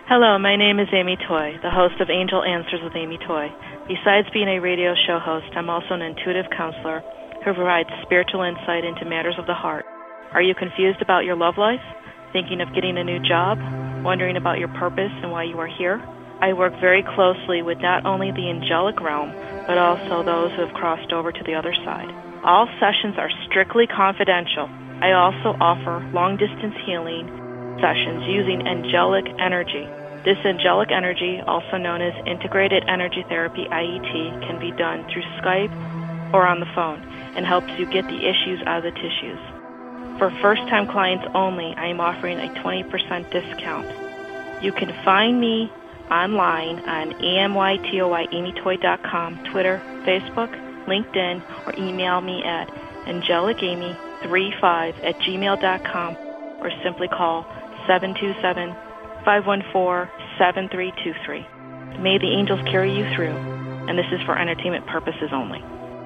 Hello, my name is Amy Toy, the host of Angel Answers with Amy Toy. Besides being a radio show host, I'm also an intuitive counselor who provides spiritual insight into matters of the heart. Are you confused about your love life? Thinking of getting a new job? Wondering about your purpose and why you are here? I work very closely with not only the angelic realm, but also those who have crossed over to the other side. All sessions are strictly confidential. I also offer long-distance healing sessions using angelic energy. This angelic energy, also known as Integrated Energy Therapy, IET, can be done through Skype or on the phone and helps you get the issues out of the tissues. For first-time clients only, I am offering a 20% discount. You can find me online on amytoyamytoy.com, Twitter, Facebook, LinkedIn, or email me at angelicamy35@gmail.com or simply call 727-514-7323. May the angels carry you through, and this is for entertainment purposes only.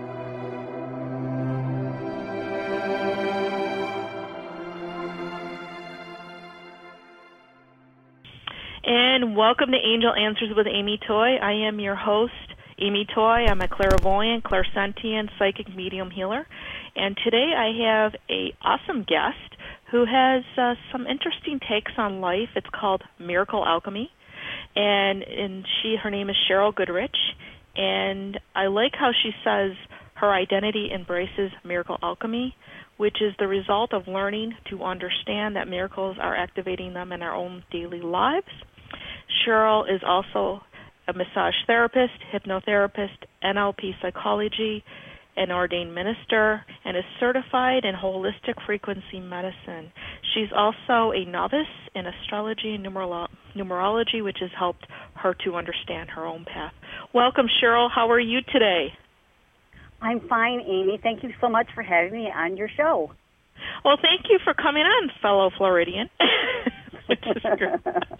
And welcome to Angel Answers with Amy Toy. I am your host, Amy Toy. I'm a clairvoyant, clairsentient, psychic medium healer. And today I have an awesome guest who has some interesting takes on life. It's called Miracle Alchemy. And her name is Cheryl Goodrich. And I like how she says her identity embraces miracle alchemy, which is the result of learning to understand that miracles are activating them in our own daily lives. Cheryl is also a massage therapist, hypnotherapist, NLP psychology, an ordained minister, and is certified in holistic frequency medicine. She's also a novice in astrology and numerology, which has helped her to understand her own path. Welcome, Cheryl. How are you today? I'm fine, Amy. Thank you so much for having me on your show. Well, thank you for coming on, fellow Floridian. Which is great.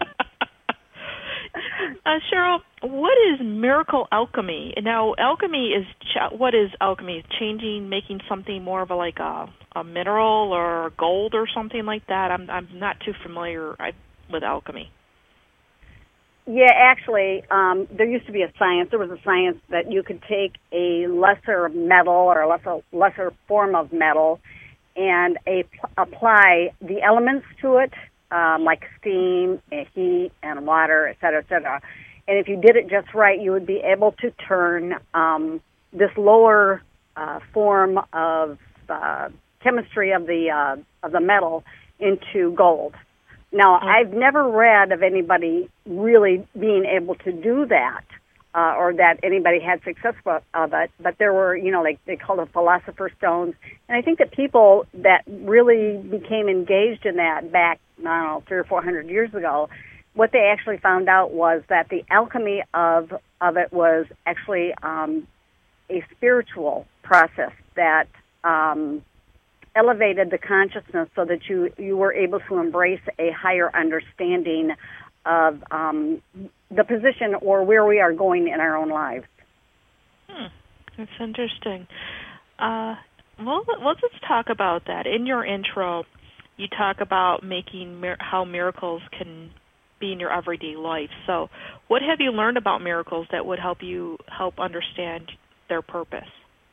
Cheryl, what is miracle alchemy? Now, what is alchemy? Changing, making something more of a mineral or gold or something like that? I'm not too familiar with alchemy. Yeah, actually, there used to be a science. There was a science that you could take a lesser metal or a lesser form of metal and apply the elements to it, like steam, and heat, and water, et cetera, et cetera. And if you did it just right, you would be able to turn this lower form of chemistry of the metal into gold. Now, I've never read of anybody really being able to do that, or that anybody had success of it. But there were, like they call it philosopher's stones. And I think that people that really became engaged in that back, 300 or 400 years ago, what they actually found out was that the alchemy of it was actually a spiritual process that elevated the consciousness so that you were able to embrace a higher understanding of the position or where we are going in our own lives. That's interesting. Well, let's talk about that. In your intro, you talk about how miracles can be in your everyday life. So what have you learned about miracles that would help understand their purpose?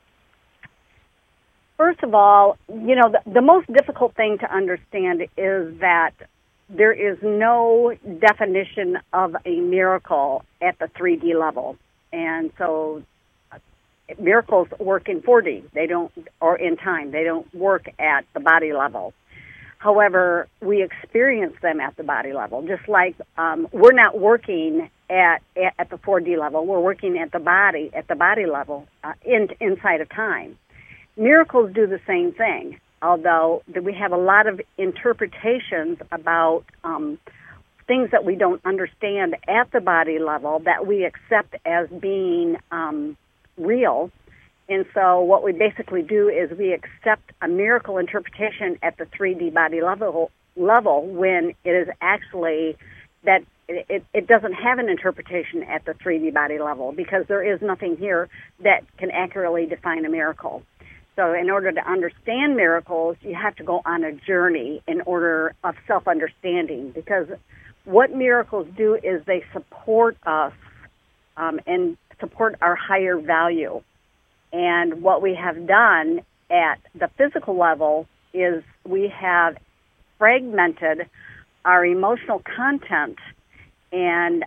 First of all, the most difficult thing to understand is that there is no definition of a miracle at the 3D level. And so miracles work in 4D, or in time. They don't work at the body level. However, we experience them at the body level, just like we're not working at the 4D level. We're working at the body level, inside of time. Miracles do the same thing, although we have a lot of interpretations about things that we don't understand at the body level that we accept as being real. And so what we basically do is we accept a miracle interpretation at the 3D body level when it is actually that it doesn't have an interpretation at the 3D body level because there is nothing here that can accurately define a miracle. So in order to understand miracles, you have to go on a journey in order of self-understanding because what miracles do is they support us and support our higher value. And what we have done at the physical level is we have fragmented our emotional content, and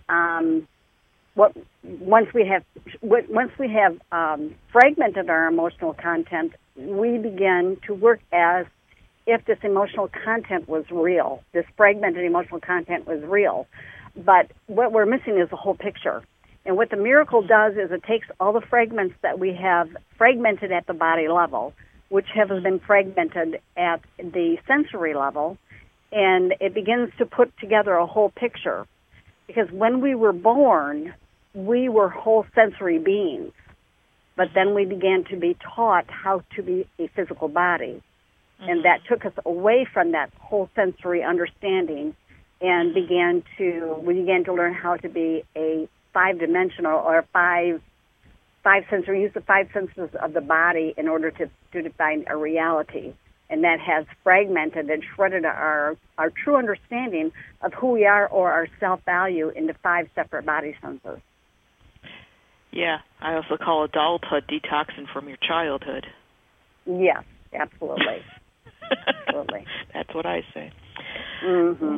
once we have fragmented our emotional content, we begin to work as if this emotional content was real. This fragmented emotional content was real, but what we're missing is the whole picture. And what the miracle does is it takes all the fragments that we have fragmented at the body level, which have been fragmented at the sensory level, and it begins to put together a whole picture. Because when we were born, we were whole sensory beings, but then we began to be taught how to be a physical body. And that took us away from that whole sensory understanding and we began to learn how to be a five-dimensional or five sensory, use the five senses of the body in order to define a reality. And that has fragmented and shredded our true understanding of who we are or our self-value into five separate body senses. Yeah, I also call adulthood detoxing from your childhood. Yes, absolutely. Absolutely. That's what I say. Mm-hmm.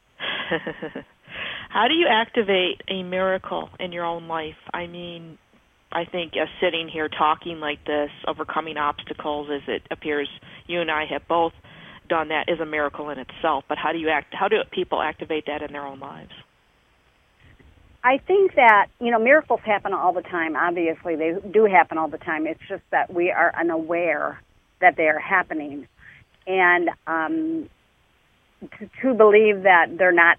How do you activate a miracle in your own life? I mean, I think sitting here talking like this, overcoming obstacles, as it appears you and I have both done, that is a miracle in itself. But how do people activate that in their own lives? I think that, miracles happen all the time. Obviously, they do happen all the time. It's just that we are unaware that they are happening. And to believe that they're not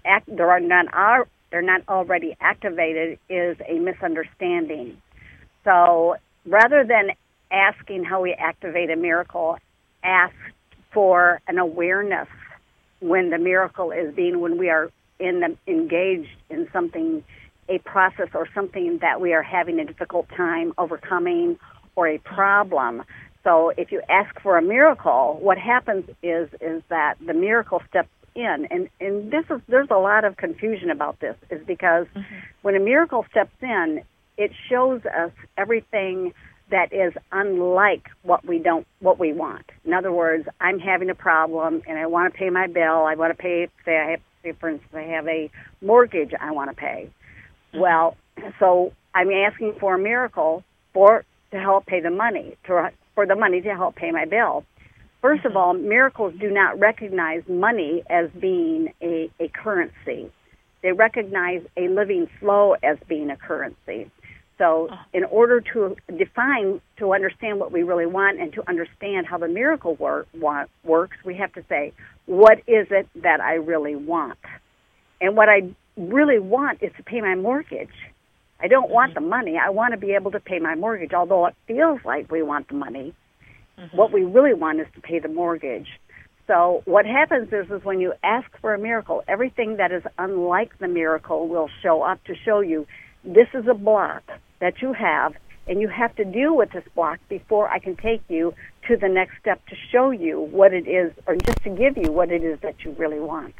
already activated is a misunderstanding. So rather than asking how we activate a miracle, ask for an awareness when the miracle is when we are engaged in something, a process or something that we are having a difficult time overcoming or a problem. So if you ask for a miracle, what happens is that the miracle steps in. And there's a lot of confusion about this, is because when a miracle steps in, it shows us everything that is unlike what we want. In other words, I'm having a problem and I want to pay my bill. I want to pay, for instance, I have a mortgage I want to pay. Well, so I'm asking for a miracle to help pay the money, for the money to help pay my bill. First of all, miracles do not recognize money as being a currency. They recognize a living flow as being a currency. So in order to understand what we really want and to understand how the miracle works, we have to say, what is it that I really want? And what I really want is to pay my mortgage. I don't want the money. I want to be able to pay my mortgage, although it feels like we want the money. What we really want is to pay the mortgage. So what happens is when you ask for a miracle, everything that is unlike the miracle will show up to show you this is a block that you have, and you have to deal with this block before I can take you to the next step to show you what it is, or just to give you what it is that you really want.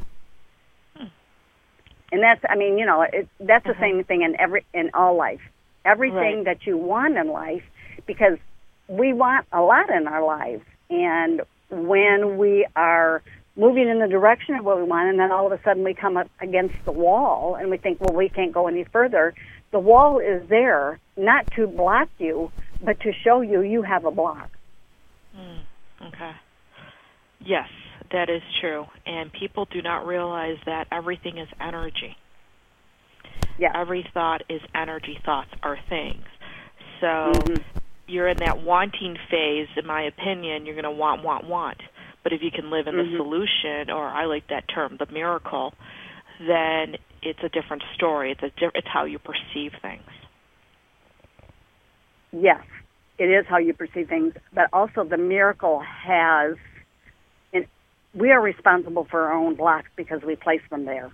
And that's the same thing in all life. Everything that you want in life, because we want a lot in our lives, and when we are moving in the direction of what we want, and then all of a sudden we come up against the wall, and we think, well, we can't go any further. The wall is there not to block you, but to show you have a block. Okay. Yes, that is true. And people do not realize that everything is energy. Yeah. Every thought is energy. Thoughts are things. So you're in that wanting phase, in my opinion, you're going to want. But if you can live in the solution, or I like that term, the miracle, then it's a different story. It's how you perceive things. Yes, it is how you perceive things, but also the miracle has, and we are responsible for our own blocks because we place them there.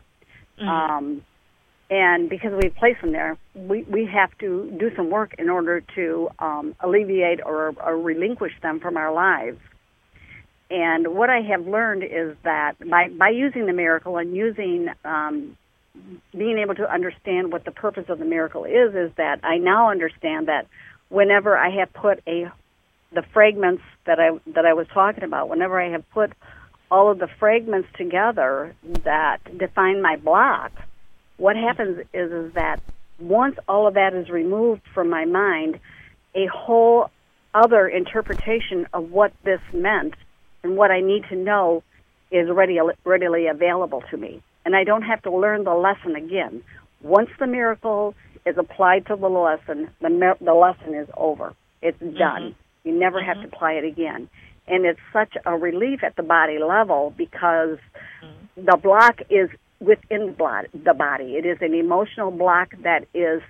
And because we place them there, we have to do some work in order to alleviate or relinquish them from our lives. And what I have learned is that by using the miracle and using being able to understand what the purpose of the miracle is that I now understand that whenever I have put the fragments that I was talking about, whenever I have put all of the fragments together that define my block, what happens is that once all of that is removed from my mind, a whole other interpretation of what this meant and what I need to know is readily available to me. And I don't have to learn the lesson again. Once the miracle is applied to the lesson, the lesson is over. It's done. You never have to apply it again. And it's such a relief at the body level because the block is within the body. It is an emotional block that is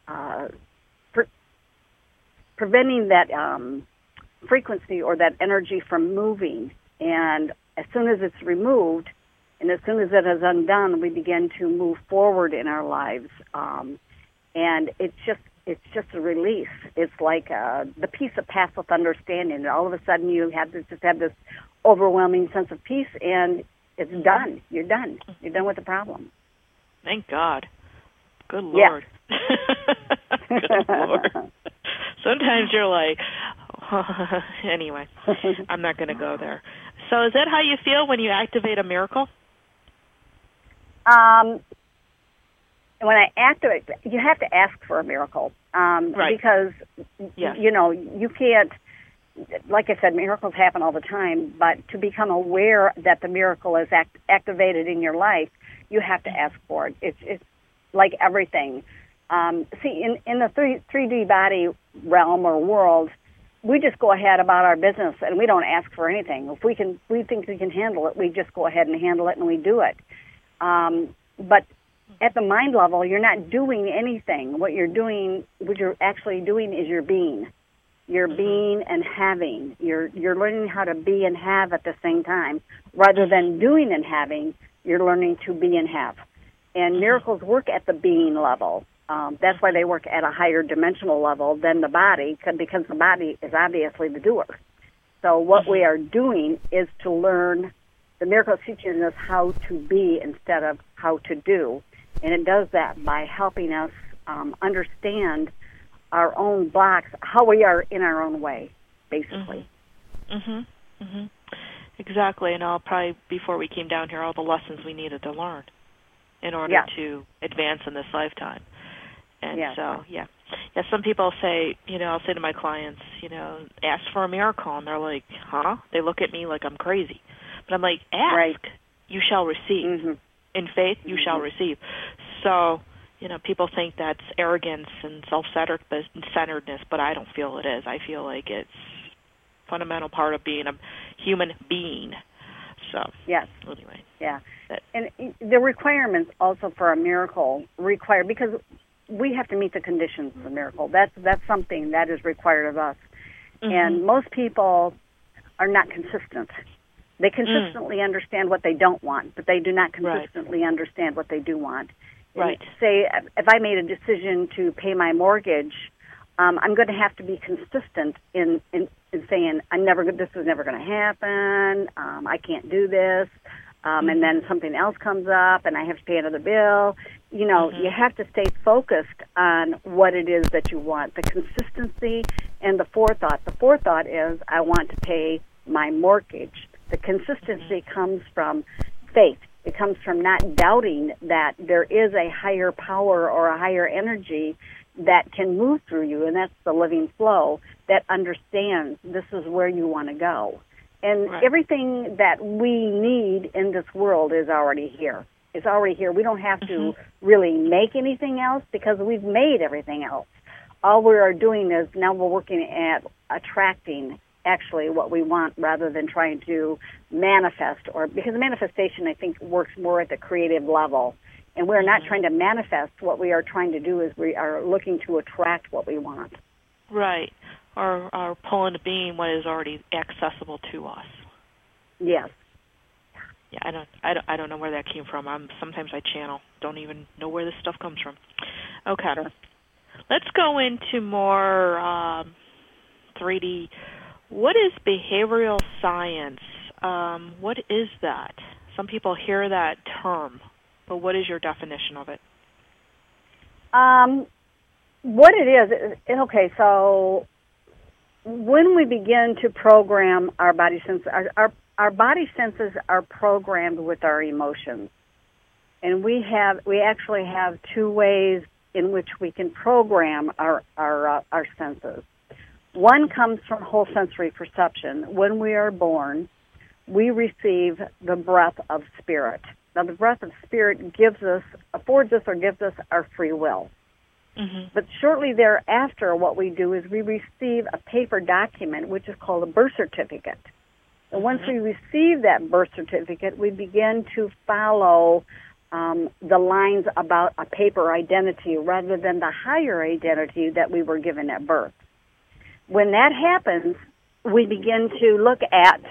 preventing that frequency or that energy from moving. And as soon as it's removed, and as soon as it is undone, we begin to move forward in our lives. And it's just a release. It's like the peace that passeth understanding. And all of a sudden you have this overwhelming sense of peace, and it's done. You're done. You're done with the problem. Thank God. Good Lord. Yeah. Good Lord. Sometimes you're like, anyway, I'm not going to go there. So is that how you feel when you activate a miracle? When I activate, you have to ask for a miracle. Right. Because, yes. You can't, like I said, miracles happen all the time, but to become aware that the miracle is activated in your life, you have to ask for it. It's like everything. See, in the 3D body realm or world, we just go ahead about our business and we don't ask for anything. If we think we can handle it, we just go ahead and handle it and we do it. But at the mind level, you're not doing anything. What you're actually doing is you're being. You're being and having. You're learning how to be and have at the same time. Rather than doing and having, you're learning to be and have. And miracles work at the being level. That's why they work at a higher dimensional level than the body, because the body is obviously the doer. So what we are doing is to learn. The miracle is teaching us how to be instead of how to do. And it does that by helping us understand our own blocks, how we are in our own way, basically. Exactly. And I'll probably, before we came down here, all the lessons we needed to learn in order to advance in this lifetime. And so, some people say, I'll say to my clients, ask for a miracle. And they're like, huh? They look at me like I'm crazy. But I'm like, ask, you shall receive. In faith, you shall receive. So, people think that's arrogance and self-centeredness, but I don't feel it is. I feel like it's a fundamental part of being a human being. So, anyway. Yeah. And the requirements also for a miracle require, because we have to meet the conditions of the miracle. That's something that is required of us. And most people are not consistent. They consistently understand what they don't want, but they do not consistently understand what they do want. Right. Say, if I made a decision to pay my mortgage, I'm going to have to be consistent in saying this is never going to happen. I can't do this, and then something else comes up, and I have to pay another bill. You have to stay focused on what it is that you want. The consistency and the forethought. The forethought is I want to pay my mortgage. The consistency comes from faith. It comes from not doubting that there is a higher power or a higher energy that can move through you, and that's the living flow that understands this is where you want to go. And everything that we need in this world is already here. It's already here. We don't have to really make anything else because we've made everything else. All we are doing is now we're working at attracting actually what we want rather than trying to manifest, because manifestation, I think, works more at the creative level. And we're not trying to manifest. What we are trying to do is we are looking to attract what we want. Right. Or pull into being what is already accessible to us. Yes. Yeah, I don't know where that came from. Sometimes I channel. Don't even know where this stuff comes from. Okay. Sure. Let's go into more 3D. What is behavioral science? What is that? Some people hear that term, but what is your definition of it? What it is, okay, so when we begin to program our body senses, our body senses are programmed with our emotions. And we actually have two ways in which we can program our senses. One comes from whole sensory perception. When we are born, we receive the breath of spirit. Now, the breath of spirit affords us our free will. Mm-hmm. But shortly thereafter, what we do is we receive a paper document, which is called a birth certificate. And once we receive that birth certificate, we begin to follow the lines about a paper identity rather than the higher identity that we were given at birth. When that happens, we begin to look at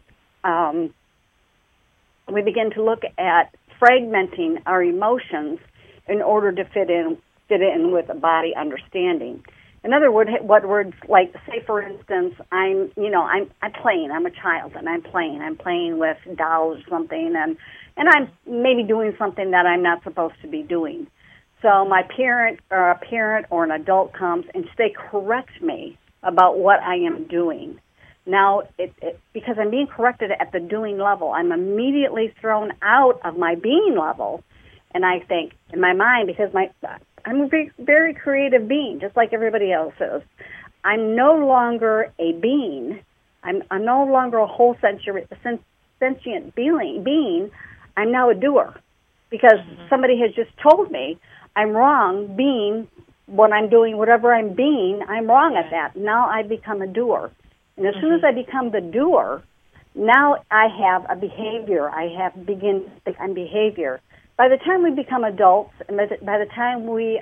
fragmenting our emotions in order to fit in with a body understanding. In other words, what words like, say for instance, I'm playing, I'm a child and I'm playing with dolls or something, and I'm maybe doing something that I'm not supposed to be doing. So my parent or an adult comes and they correct me about what I am doing. Now, because I'm being corrected at the doing level, I'm immediately thrown out of my being level, and I think in my mind, because I'm a very creative being, just like everybody else is. I'm no longer a being. I'm no longer a whole sentient being. I'm now a doer, because somebody has just told me I'm wrong being what I'm doing, whatever I'm being, I'm wrong at that. Now I become a doer. And as soon as I become the doer, now I have a behavior. I'm behavior. By the time we become adults, and by the time we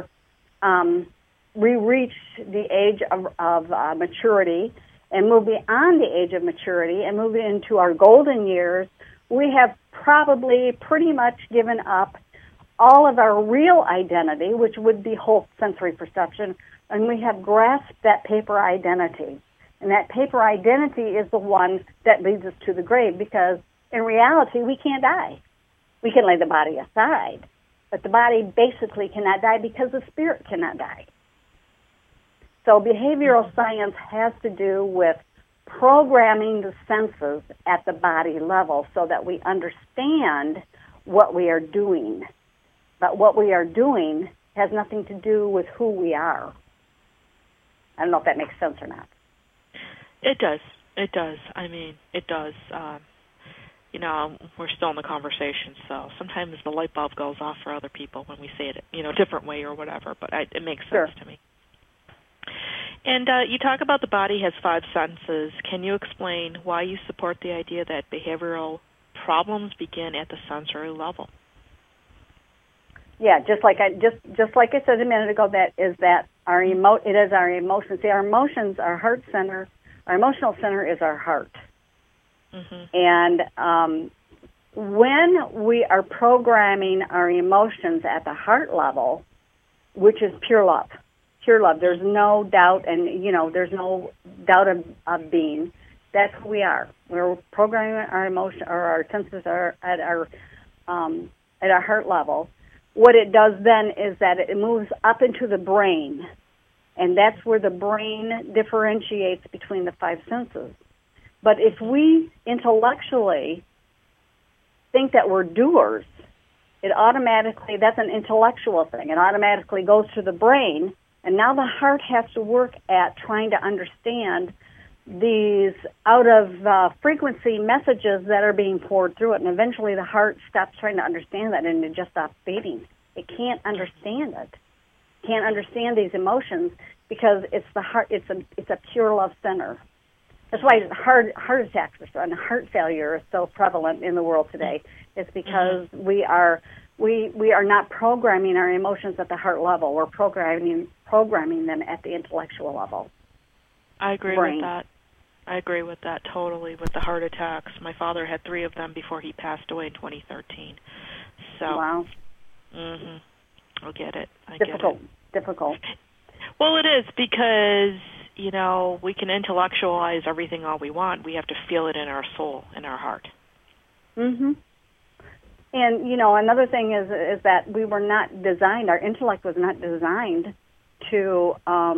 reach the age of maturity and move beyond the age of maturity and move into our golden years, we have probably pretty much given up all of our real identity, which would be whole sensory perception, and we have grasped that paper identity. And that paper identity is the one that leads us to the grave, because in reality, we can't die. We can lay the body aside, but the body basically cannot die because the spirit cannot die. So behavioral science has to do with programming the senses at the body level so that we understand what we are doing. But what we are doing has nothing to do with who we are. I don't know if that makes sense or not. It does. It does. I mean, it does. We're still in the conversation, so sometimes the light bulb goes off for other people when we say it, a different way or whatever, but it makes sense to me. And you talk about the body has 5 senses. Can you explain why you support the idea that behavioral problems begin at the sensory level? Yeah, just like I said a minute ago, it is our emotions. See, our emotions, our heart center, our emotional center is our heart. Mm-hmm. And when we are programming our emotions at the heart level, which is pure love, there's no doubt, and there's no doubt of being. That's who we are. We're programming our emotion, or our senses are at our heart level. What it does then is that it moves up into the brain, and that's where the brain differentiates between the 5 senses. But if we intellectually think that we're doers, that's an intellectual thing. It automatically goes to the brain, and now the heart has to work at trying to understand these out-of-frequency messages that are being poured through it, and eventually the heart stops trying to understand that, and it just stops beating. It can't understand it. It can't understand these emotions because it's the heart. It's a pure love center. That's why heart attacks and heart failure is so prevalent in the world today. It's because we are not programming our emotions at the heart level. We're programming them at the intellectual level. I agree with that. I agree with that totally, with the heart attacks. My father had 3 of them before he passed away in 2013. So, wow. I get it. Difficult. Well, it is because, we can intellectualize everything all we want. We have to feel it in our soul, in our heart. Mm-hmm. And, you know, another thing is that we were not designed, our intellect was not designed to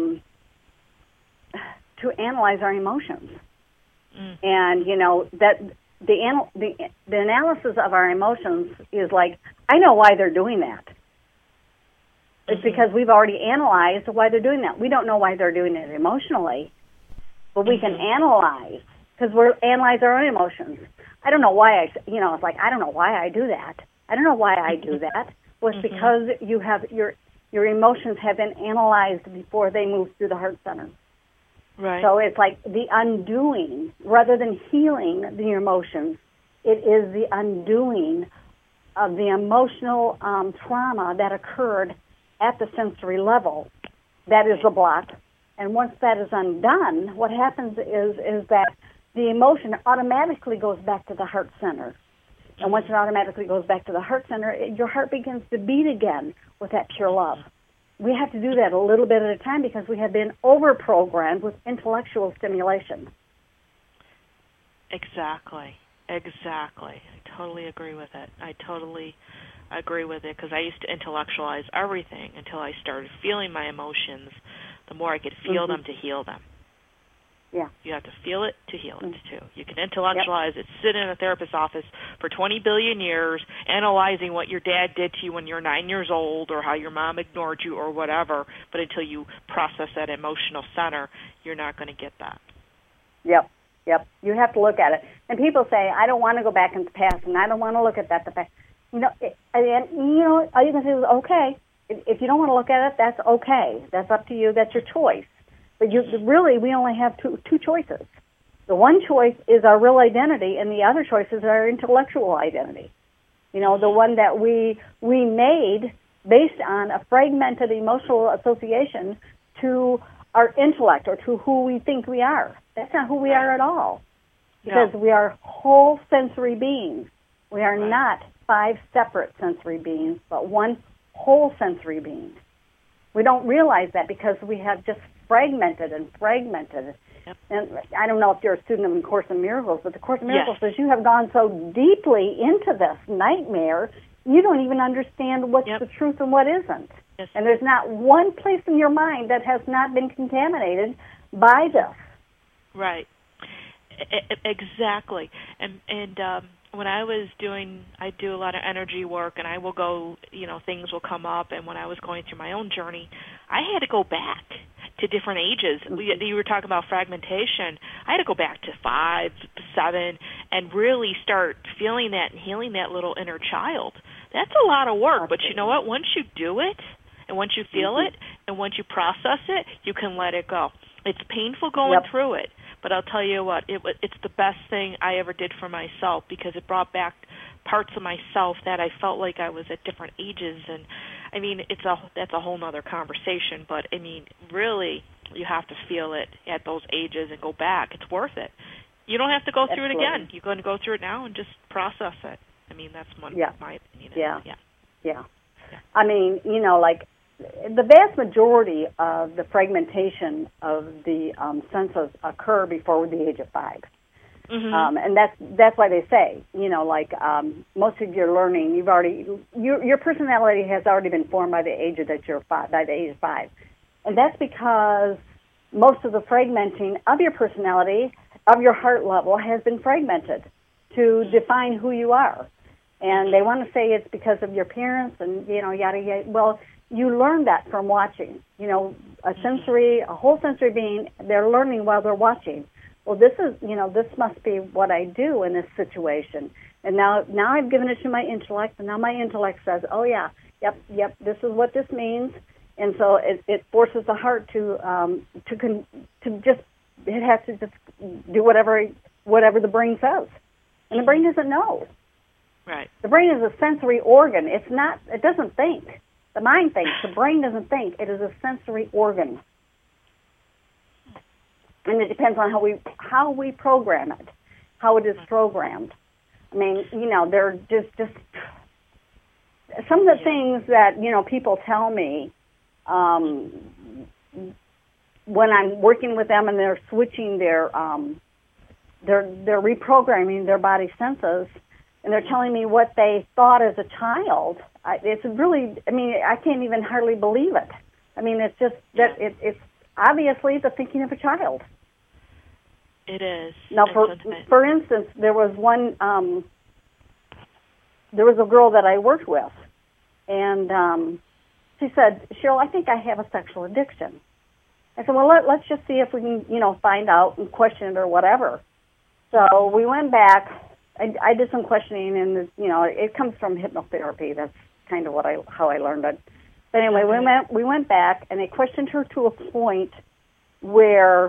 analyze our emotions. And, you know, that the analysis of our emotions is like, I know why they're doing that. It's because we've already analyzed why they're doing that. We don't know why they're doing it emotionally, but we can analyze, because we're analyze our own emotions. I don't know why it's like, I don't know why I do that. I don't know why I do that. Well, it's because you have your emotions have been analyzed before they move through the heart center. Right. So it's like the undoing, rather than healing the emotions, it is the undoing of the emotional trauma that occurred at the sensory level. That is the block. And once that is undone, what happens is that the emotion automatically goes back to the heart center. And once it automatically goes back to the heart center, your heart begins to beat again with that pure love. We have to do that a little bit at a time because we have been over-programmed with intellectual stimulation. Exactly. I totally agree with it. I totally agree with it because I used to intellectualize everything until I started feeling my emotions. The more I could feel them to heal them. Yeah. You have to feel it to heal it, too. You can intellectualize it, sit in a therapist's office for 20 billion years, analyzing what your dad did to you when you were 9 years old or how your mom ignored you or whatever, but until you process that emotional center, you're not going to get that. Yep. You have to look at it. And people say, I don't want to go back in the past, and I don't want to look at that. All you can say is, okay. If you don't want to look at it, that's okay. That's up to you. That's your choice. But we only have two choices. The one choice is our real identity, and the other choice is our intellectual identity. You know, the one that we made based on a fragmented emotional association to our intellect or to who we think we are. That's not who we are at all. Because we are whole sensory beings. We are not 5 separate sensory beings, but one whole sensory being. We don't realize that because we have just fragmented. Yep. And I don't know if you're a student of the Course in Miracles, but the Course in Miracles says you have gone so deeply into this nightmare, you don't even understand what's the truth and what isn't. Yes. And there's not one place in your mind that has not been contaminated by this. Right. Exactly. And when I do a lot of energy work, and I will go, things will come up, and when I was going through my own journey, I had to go back to different ages. You were talking about fragmentation. I had to go back to 5, 7, and really start feeling that and healing that little inner child. That's a lot of work, but you know what? Once you do it, and once you feel it, and once you process it, you can let it go. It's painful going through it, but I'll tell you what, it's the best thing I ever did for myself because it brought back parts of myself that I felt like I was at different ages. And, I mean, that's a whole other conversation, but, I mean, really, you have to feel it at those ages and go back. It's worth it. You don't have to go through it again. You're going to go through it now and just process it. I mean, that's my opinion. Yeah. I mean, the vast majority of the fragmentation of the senses occur before the age of 5. Mm-hmm. And that's why they say, most of your learning, your personality has already been formed by the age of 5. And that's because most of the fragmenting of your personality, of your heart level, has been fragmented to define who you are. And they want to say it's because of your parents and, yada, yada. Well, you learn that from watching. A whole sensory being, they're learning while they're watching. Well, this must be what I do in this situation. And now I've given it to my intellect, and now my intellect says, oh, yeah, yep, this is what this means. And so it forces the heart to just do whatever the brain says. And the brain doesn't know. Right. The brain is a sensory organ. It doesn't think. The mind thinks. The brain doesn't think. It is a sensory organ. And it depends on how we program it, how it is programmed. I mean, there are just some of the things that, people tell me when I'm working with them and they're switching they're reprogramming their body senses. and they're telling me what they thought as a child. It's really, I mean, I can't even hardly believe it. I mean, it's just that it's obviously the thinking of a child. It is. Now, for instance, there was a girl that I worked with, and she said, "Cheryl, I think I have a sexual addiction." I said, "Well, let's just see if we can, find out and question it or whatever." So we went back. I did some questioning, and it comes from hypnotherapy. That's kind of how I learned it. But anyway, we went back, and I questioned her to a point where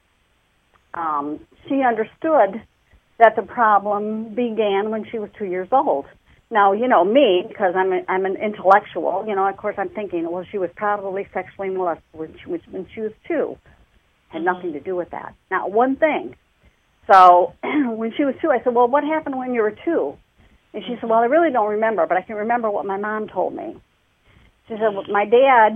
she understood that the problem began when she was 2 years old. Now, me, because I'm an intellectual, of course I'm thinking, well, she was probably sexually molested when she was 2. Had nothing to do with that. Not one thing. So when she was 2, I said, well, what happened when you were 2? And she said, well, I really don't remember, but I can remember what my mom told me. She said, well, my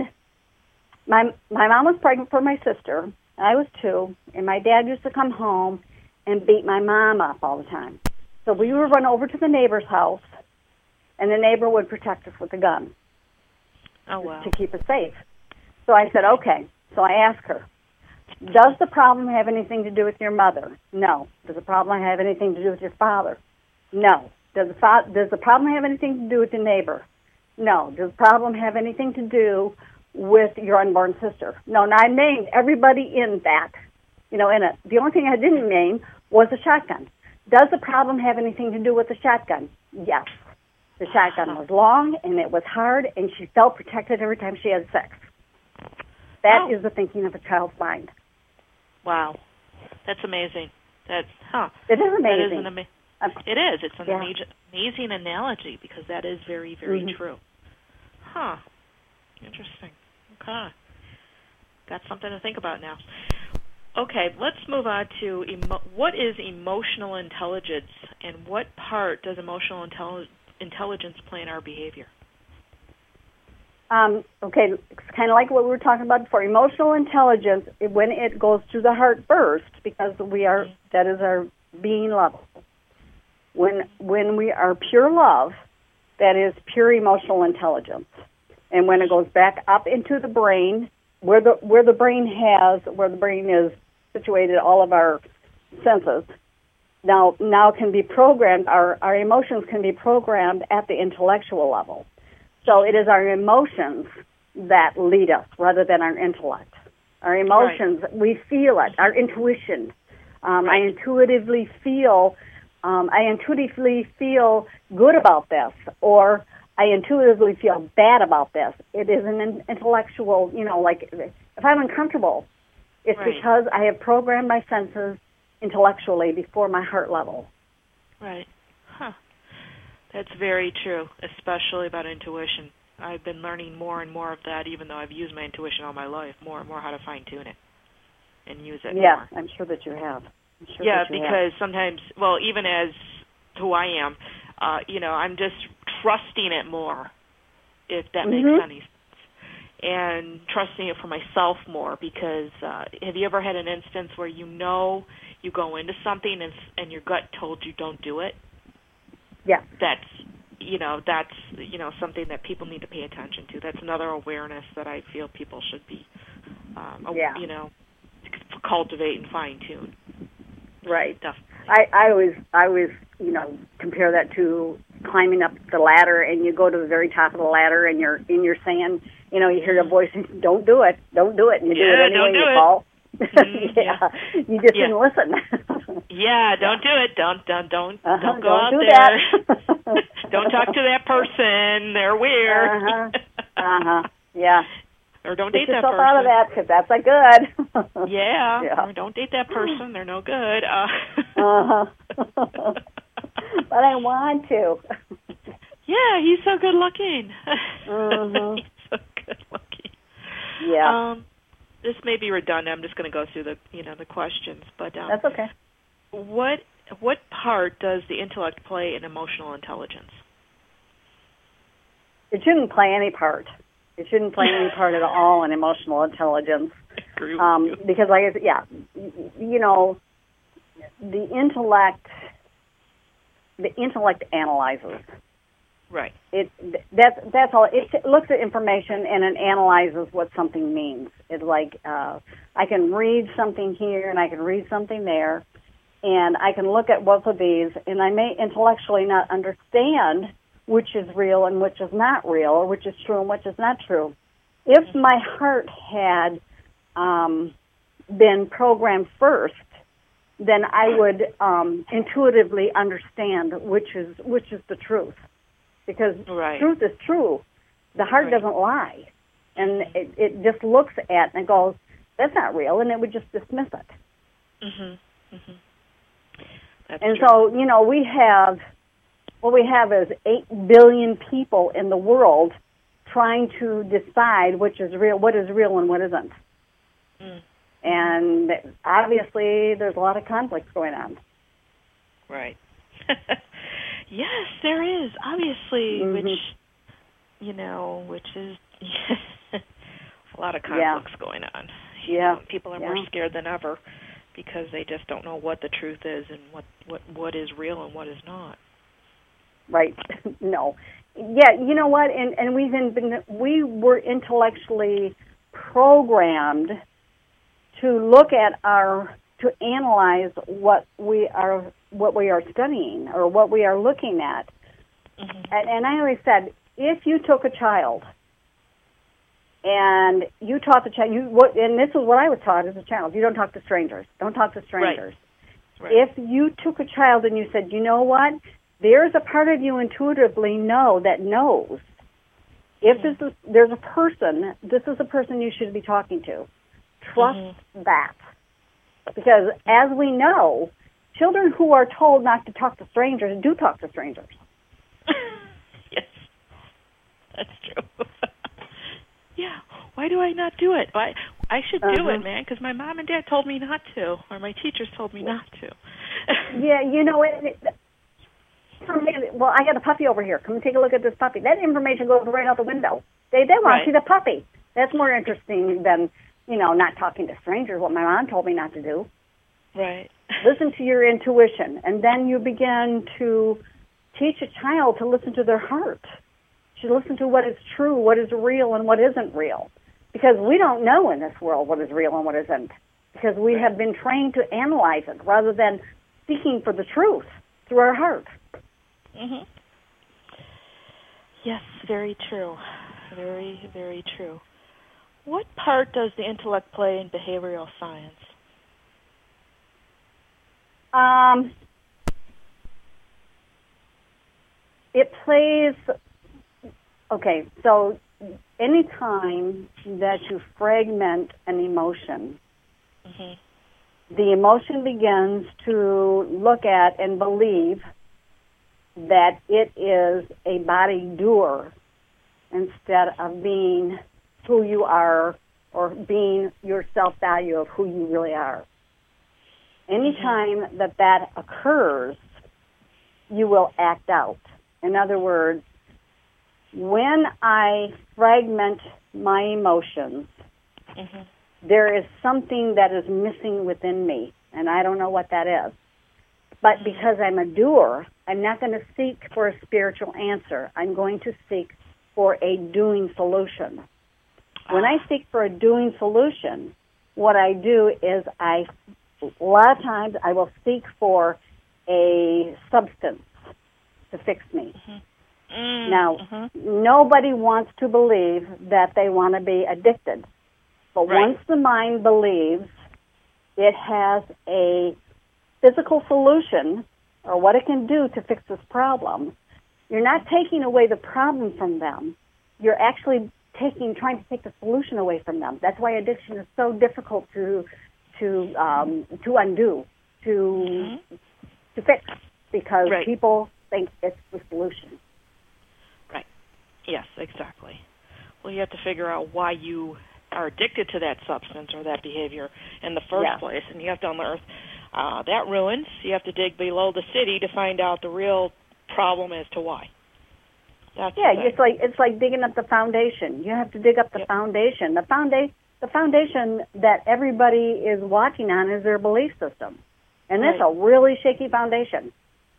mom was pregnant for my sister. I was 2, and my dad used to come home and beat my mom up all the time. So we would run over to the neighbor's house, and the neighbor would protect us with a gun. Oh, wow. To keep us safe. So I said, okay. So I asked her, does the problem have anything to do with your mother? No. Does the problem have anything to do with your father? No. Does the problem have anything to do with the neighbor? No. Does the problem have anything to do with your unborn sister? No. Now, I named everybody in that, in it. The only thing I didn't name was the shotgun. Does the problem have anything to do with the shotgun? Yes. The shotgun was long, and it was hard, and she felt protected every time she had sex. That is the thinking of a child's mind. Wow. That's amazing. It is amazing. It is. It's an amazing analogy, because that is very, very true. Huh. Interesting. Okay. Got something to think about now. Okay, let's move on to what is emotional intelligence, and what part does emotional intelligence play in our behavior? Okay, it's kind of like what we were talking about before. Emotional intelligence, when it goes through the heart first, because that is our being level. When we are pure love, that is pure emotional intelligence. And when it goes back up into the brain, where the brain is situated, all of our senses, now can be programmed, our emotions can be programmed at the intellectual level. So it is our emotions that lead us rather than our intellect. Our emotions, we feel it, our intuition. I intuitively feel good about this, or I intuitively feel bad about this. It is an intellectual, like if I'm uncomfortable, it's because I have programmed my senses intellectually before my heart level. Right. Huh. That's very true, especially about intuition. I've been learning more and more of that, even though I've used my intuition all my life, more and more how to fine-tune it and use it more. Yeah, I'm sure that you have. Because sometimes, even as who I am, I'm just trusting it more, if that makes any sense. And trusting it for myself more, because have you ever had an instance where you go into something and your gut told you don't do it? Yeah. That's something that people need to pay attention to. That's another awareness that I feel people should be, cultivate and fine-tune. Right. I always, compare that to climbing up the ladder, and you go to the very top of the ladder, and you're in your sand. You hear a voice, don't do it, and you do it anyway. You fall. You just didn't listen. Don't do it. Don't go don't out do there. That. Don't talk to that person. They're weird. Yeah. Or don't date that yourself person. Out of that, because that's not good. Yeah. Or don't date that person. They're no good. But I want to. Yeah, he's so good looking. Mm-hmm. He's so good looking. Yeah. This may be redundant. I'm just going to go through the questions, but that's okay. What part does the intellect play in emotional intelligence? It shouldn't play any part. It shouldn't play any part at all in emotional intelligence. I agree with you. Because, like I said, the intellect, the intellect analyzes. Right. That's all. It looks at information and it analyzes what something means. It's like I can read something here and I can read something there, and I can look at both of these, and I may intellectually not understand which is real and which is not real, or which is true and which is not true. If my heart had been programmed first, then I would intuitively understand which is the truth. Because truth is true. The heart doesn't lie. And it just looks at and goes, that's not real, and it would just dismiss it. Mm-hmm. Mm-hmm. And so, what we have is 8 billion people in the world trying to decide which is real, what is real and what isn't. Mm. And obviously there's a lot of conflicts going on. Right. Yes, there is, obviously, which is a lot of conflicts going on. People are more scared than ever because they just don't know what the truth is and what is real and what is not. Right. No. Yeah, you know what? And we were intellectually programmed to look at to analyze what we are studying or what we are looking at. Mm-hmm. And I always said, if you took a child and you taught the child, and this is what I was taught as a child, you don't talk to strangers. Don't talk to strangers. Right. If you took a child and you said, you know what, there's a part of you intuitively that knows. If there's a person, this is a person you should be talking to. Trust that. Because as we know, children who are told not to talk to strangers do talk to strangers. Yes, that's true. Yeah, why do I not do it? I should do it, man, because my mom and dad told me not to, or my teachers told me not to. Yeah, well, I got a puppy over here. Come and take a look at this puppy. That information goes right out the window. They want to see the puppy. That's more interesting than, not talking to strangers, what my mom told me not to do. Right. Listen to your intuition, and then you begin to teach a child to listen to their heart, to listen to what is true, what is real, and what isn't real. Because we don't know in this world what is real and what isn't, because we have been trained to analyze it rather than seeking for the truth through our heart. Mm-hmm. Yes, very true. Very, very true. What part does the intellect play in behavioral science? It plays, so any time that you fragment an emotion, the emotion begins to look at and believe that it is a body doer instead of being who you are or being your self-value of who you really are. Anytime that occurs, you will act out. In other words, when I fragment my emotions, there is something that is missing within me, and I don't know what that is. But because I'm a doer, I'm not going to seek for a spiritual answer. I'm going to seek for a doing solution. When I seek for a doing solution, what I do is a lot of times I will seek for a substance to fix me. Now, nobody wants to believe that they want to be addicted. But once the mind believes it has a physical solution or what it can do to fix this problem, you're not taking away the problem from them. You're actually trying to take the solution away from them. That's why addiction is so difficult to undo, to fix, because people think it's the solution. Right. Yes, exactly. Well, you have to figure out why you are addicted to that substance or that behavior in the first place, and you have to unearth that ruins. You have to dig below the city to find out the real problem as to why. That's it's like digging up the foundation. You have to dig up the foundation. The foundation that everybody is watching on is their belief system, and that's a really shaky foundation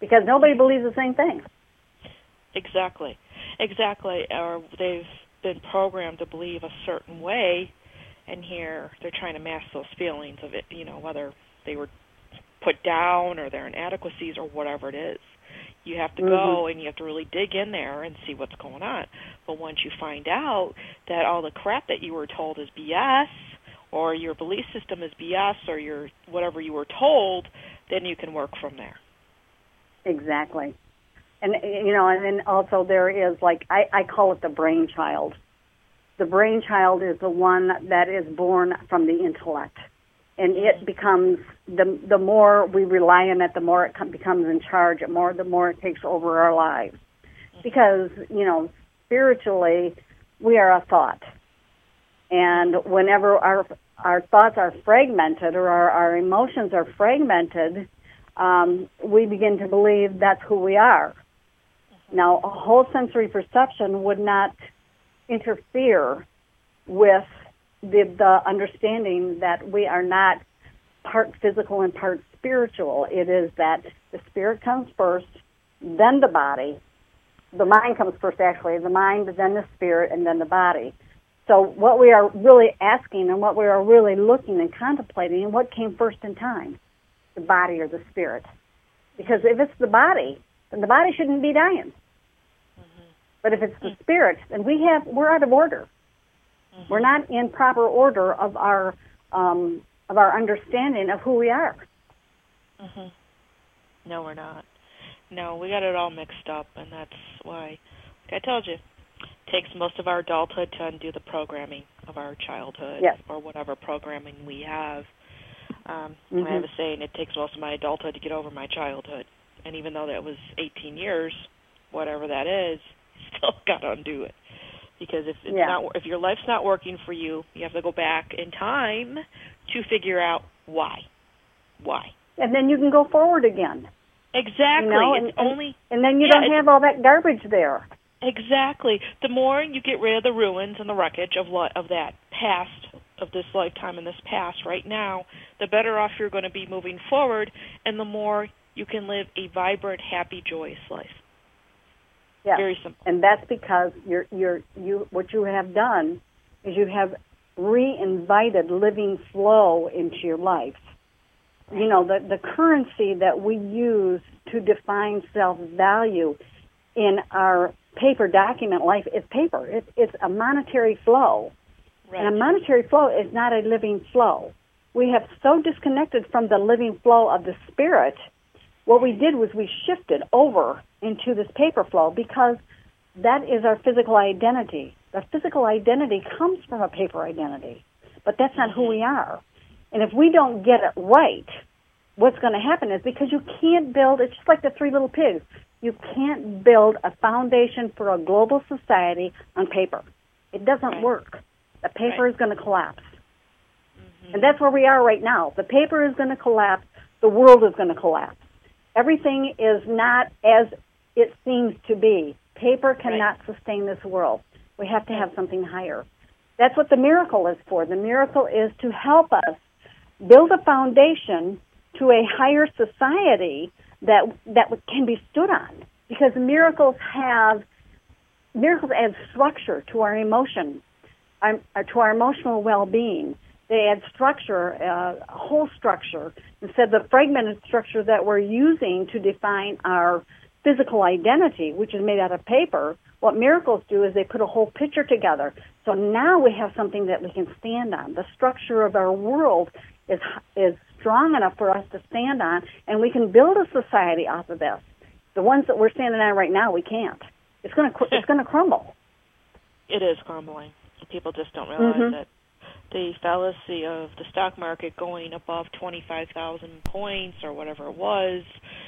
because nobody believes the same thing. Exactly. Or they've been programmed to believe a certain way, and here they're trying to mask those feelings of it, whether they were put down or their inadequacies or whatever it is. You have to go and you have to really dig in there and see what's going on. But once you find out that all the crap that you were told is BS, or your belief system is BS, or your whatever you were told, then you can work from there. Exactly. And, and then also there is, I call it the brainchild. The brainchild is the one that is born from the intellect. And it becomes, the more we rely on it, the more it becomes in charge, the more it takes over our lives. Because, spiritually, we are a thought. And whenever our thoughts are fragmented or our emotions are fragmented, we begin to believe that's who we are. Now, a whole sensory perception would not interfere with the understanding that we are not part physical and part spiritual. It is that the spirit comes first, then the body. The mind comes first, actually. The mind, then the spirit, and then the body. So what we are really asking and what we are really looking and contemplating, what came first in time? The body or the spirit? Because if it's the body, then the body shouldn't be dying. But if it's the spirit, then we're out of order. We're not in proper order of our understanding of who we are. No, we're not. No, we got it all mixed up, and that's why, like I told you, it takes most of our adulthood to undo the programming of our childhood or whatever programming we have. I have a saying, it takes most of my adulthood to get over my childhood. And even though that was 18 years, whatever that is, still got to undo it. Because if your life's not working for you, you have to go back in time to figure out why. And then you can go forward again. Exactly. And then you don't have all that garbage there. Exactly. The more you get rid of the ruins and the wreckage of that past, of this lifetime and this past right now, the better off you're going to be moving forward, and the more you can live a vibrant, happy, joyous life. Yeah. Very simple. And that's because what you have done is you have re-invited living flow into your life. The currency that we use to define self-value in our paper document life is paper. It's a monetary flow. Right. And a monetary flow is not a living flow. We have so disconnected from the living flow of the spirit. What we did was we shifted over into this paper flow because that is our physical identity. The physical identity comes from a paper identity, but that's not who we are. And if we don't get it right, what's going to happen is because you can't build, it's just like the Three Little Pigs, you can't build a foundation for a global society on paper. It doesn't work. The paper is going to collapse. And that's where we are right now. The paper is going to collapse. The world is going to collapse. Everything is not as it seems to be. Paper cannot sustain this world. We have to have something higher. That's what the miracle is for. The miracle is to help us build a foundation to a higher society that can be stood on. Because miracles add structure to our emotion, to our emotional well-being. They add structure, a whole structure, instead of the fragmented structure that we're using to define our physical identity, which is made out of paper. What miracles do is they put a whole picture together. So now we have something that we can stand on. The structure of our world is strong enough for us to stand on, and we can build a society off of this. The ones that we're standing on right now, we can't. It's going to crumble. It is crumbling. People just don't realize that. The fallacy of the stock market going above 25,000 points or whatever it was,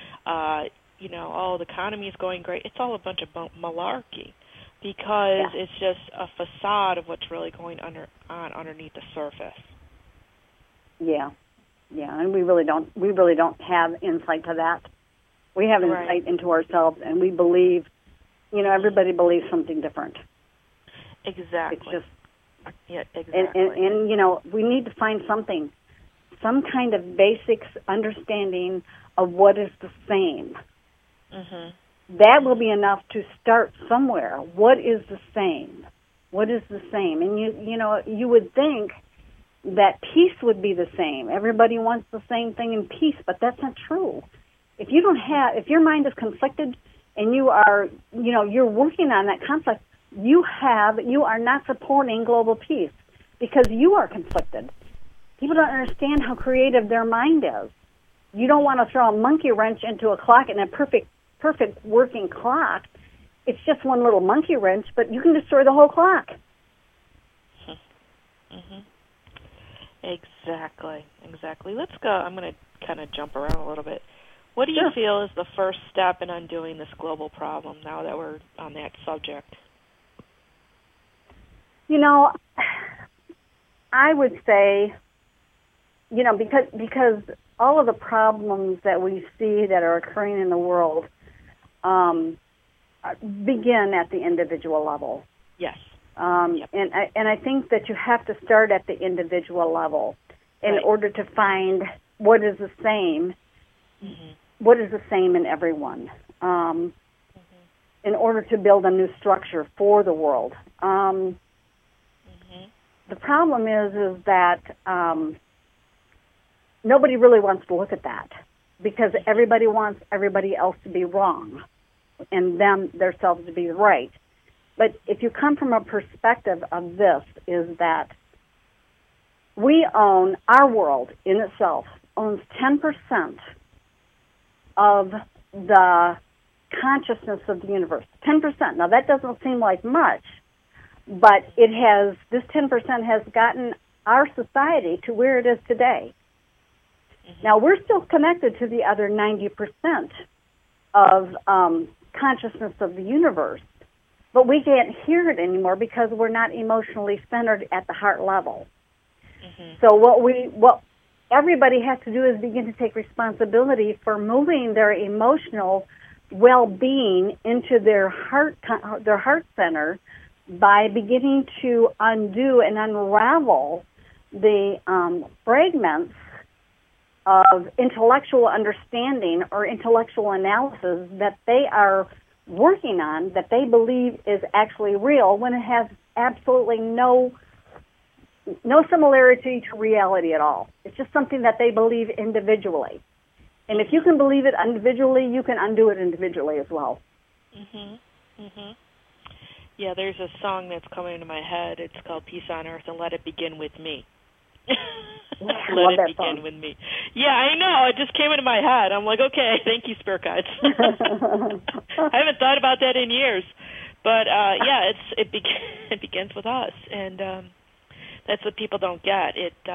the economy is going great. It's all a bunch of malarkey because it's just a facade of what's really going on underneath the surface. Yeah, and we really don't have insight to that. We have insight into ourselves, and we believe, everybody believes something different. Exactly. It's just. Yeah, exactly. And we need to find some kind of basic understanding of what is the same. that will be enough to start somewhere. What is the same? What is the same? And you would think that peace would be the same. Everybody wants the same thing in peace, but that's not true. If if your mind is conflicted and you are, you're working on that conflict, you are not supporting global peace because you are conflicted. People don't understand how creative their mind is. You don't want to throw a monkey wrench into a clock and a perfect working clock. It's just one little monkey wrench, but you can destroy the whole clock. Exactly. Let's go. I'm going to kind of jump around a little bit. What do you feel is the first step in undoing this global problem now that we're on that subject? I would say, because all of the problems that we see that are occurring in the world begin at the individual level. Yes. And I think that you have to start at the individual level in order to find what is the same. What is the same in everyone? In order to build a new structure for the world. The problem is that nobody really wants to look at that because everybody wants everybody else to be wrong and themselves to be right. But if you come from a perspective of this, is that we own, our world in itself owns 10% of the consciousness of the universe. 10%. Now that doesn't seem like much, but this 10% has gotten our society to where it is today. Now we're still connected to the other 90% of consciousness of the universe, but we can't hear it anymore because we're not emotionally centered at the heart level. So what everybody has to do is begin to take responsibility for moving their emotional well-being into their heart center by beginning to undo and unravel the fragments of intellectual understanding or intellectual analysis that they are working on that they believe is actually real when it has absolutely no similarity to reality at all. It's just something that they believe individually. And if you can believe it individually, you can undo it individually as well. Yeah, there's a song that's coming into my head. It's called Peace on Earth and Let It Begin With Me. Let it begin with me. Yeah, I know. It just came into my head. I'm like, okay, thank you, Spirit Guides. I haven't thought about that in years. But, it begins with us. And that's what people don't get.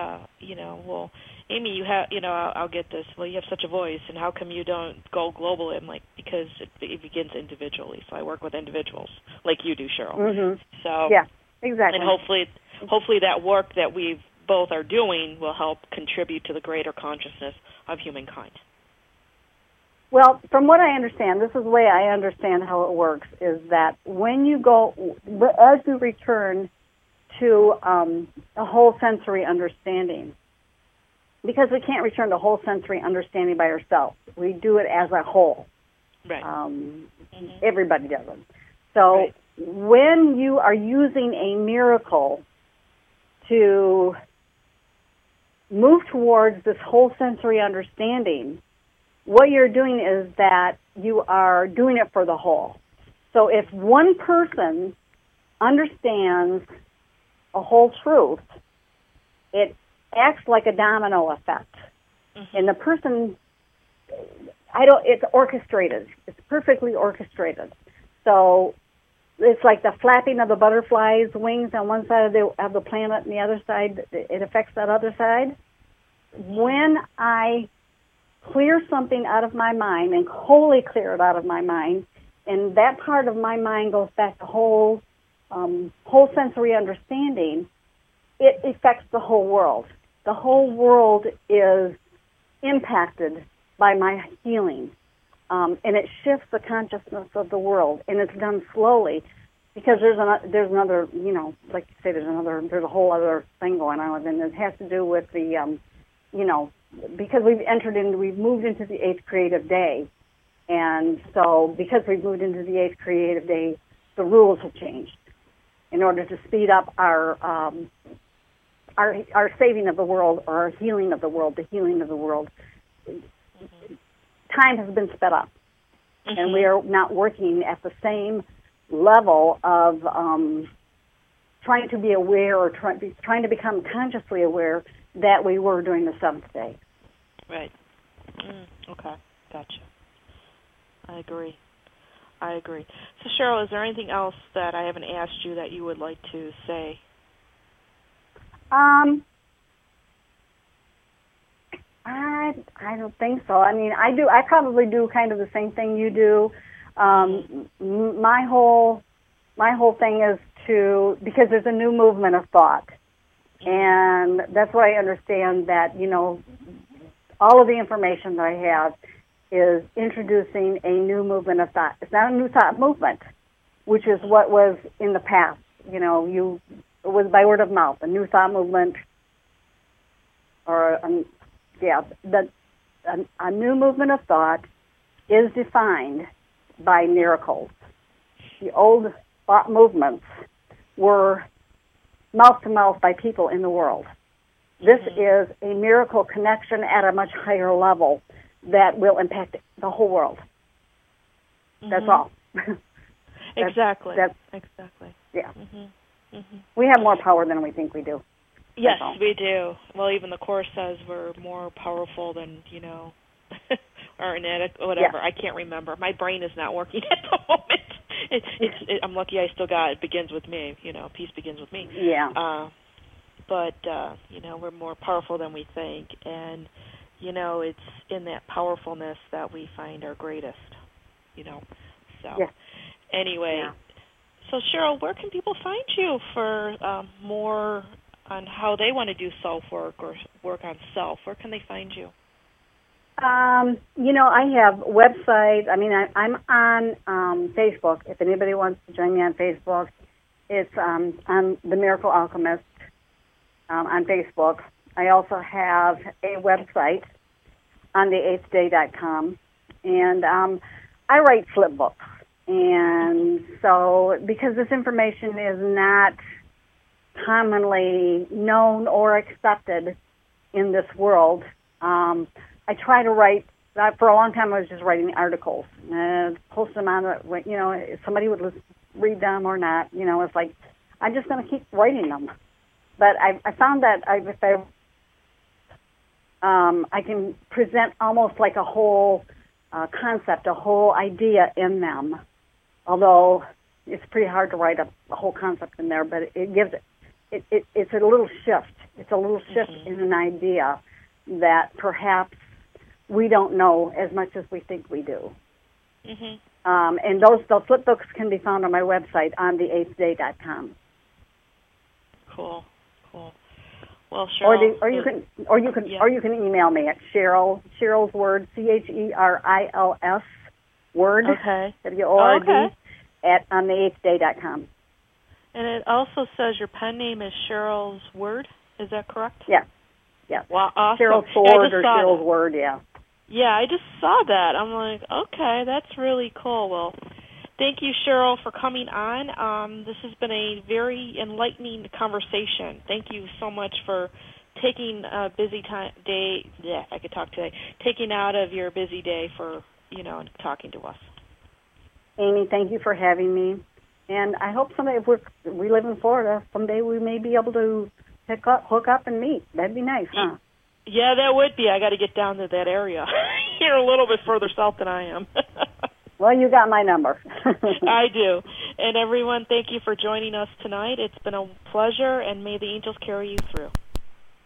Amy, you have, I'll get this. Well, you have such a voice, and how come you don't go global? I'm like, because it begins individually. So I work with individuals, like you do, Cheryl. So yeah, exactly. And hopefully that work that we both are doing will help contribute to the greater consciousness of humankind. Well, from what I understand, this is the way I understand how it works, is that when you go, as you return to a whole sensory understanding, because we can't return to whole sensory understanding by ourselves. We do it as a whole. Right. Everybody does it. So when you are using a miracle to move towards this whole sensory understanding, what you're doing is that you are doing it for the whole. So if one person understands a whole truth, it acts like a domino effect. And the person, it's orchestrated. It's perfectly orchestrated. So it's like the flapping of the butterfly's wings on one side of the planet and the other side, it affects that other side. When I clear something out of my mind and wholly clear it out of my mind, and that part of my mind goes back to whole sensory understanding, it affects the whole world. The whole world is impacted by my healing, and it shifts the consciousness of the world, and it's done slowly because there's another, like you say, there's a whole other thing going on, and it has to do with the, because we've moved into the 8th creative day, And so because we've moved into the 8th creative day, the rules have changed in order to speed up our saving of the world, or our healing of the world, the healing of the world. Time has been sped up, and we are not working at the same level of trying to be aware, or trying to become consciously aware that we were during the 7th day. Right. Okay. Gotcha. I agree. So, Cheryl, is there anything else that I haven't asked you that you would like to say? I don't think so. I mean, I probably do kind of the same thing you do. My whole thing is because there's a new movement of thought, and that's what I understand, that, all of the information that I have is introducing a new movement of thought. It's not a new thought movement, which is what was in the past. It was by word of mouth, a new thought movement, or a new movement of thought is defined by miracles. The old thought movements were mouth to mouth by people in the world. This is a miracle connection at a much higher level that will impact the whole world. That's all. Exactly. Exactly. Yeah. We have more power than we think we do. Yes, we do. Well, even the Course says we're more powerful than, or whatever. Yeah. I can't remember. My brain is not working at the moment. I'm lucky I still got it. Begins with me. Peace begins with me. Yeah. But we're more powerful than we think, and it's in that powerfulness that we find our greatest. So anyway. Yeah. So, Cheryl, where can people find you for more on how they want to do self-work or work on self? Where can they find you? I have websites. I mean, I'm on Facebook. If anybody wants to join me on Facebook, it's on The Miracle Alchemist on Facebook. I also have a website on the8thday.com, and I write flip books. And so, because this information is not commonly known or accepted in this world, I try to write. For a long time, I was just writing articles and post them on if somebody would read them or not. It's like, I'm just going to keep writing them. But I found that if I can present almost like a whole concept, a whole idea in them. Although it's pretty hard to write a whole concept in there, but it gives it's a little shift. It's a little shift in an idea that perhaps we don't know as much as we think we do. And those flip books can be found on my website on the8thday.com. Cool. Well, Cheryl, or you can email me at Cheryl's Word, CHERILS Word, WORD, at on the8thday.com. And it also says your pen name is Cheryl's Word. Is that correct? Yeah. Wow, awesome. Cheryl's Word or Cheryl's Word, yeah. Yeah, I just saw that. I'm like, okay, that's really cool. Well, thank you, Cheryl, for coming on. This has been a very enlightening conversation. Thank you so much for taking a busy day. Yeah, I could talk today. Taking out of your busy day for talking to us. Amy, thank you for having me. And I hope someday, if we live in Florida, someday we may be able to hook up and meet. That'd be nice, huh? Yeah, that would be. I got to get down to that area. You're a little bit further south than I am. Well, you got my number. I do. And everyone, thank you for joining us tonight. It's been a pleasure, and may the angels carry you through.